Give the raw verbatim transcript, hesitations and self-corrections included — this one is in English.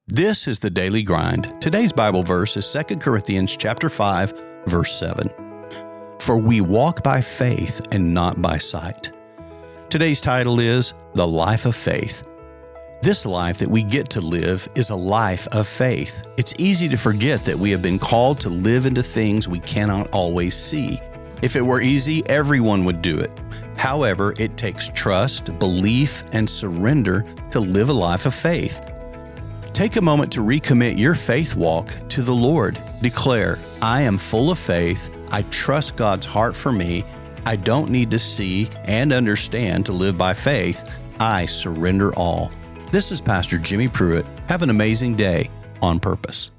This is the Daily Grind. Today's Bible verse is Second Corinthians chapter five, verse seven. For we walk by faith and not by sight. Today's title is The Life of Faith. This life that we get to live is a life of faith. It's easy to forget that we have been called to live into things we cannot always see. If it were easy, everyone would do it. However, it takes trust, belief, and surrender to live a life of faith. Take a moment to recommit your faith walk to the Lord. Declare, I am full of faith. I trust God's heart for me. I don't need to see and understand to live by faith. I surrender all. This is Pastor Jimmy Pruitt. Have an amazing day on purpose.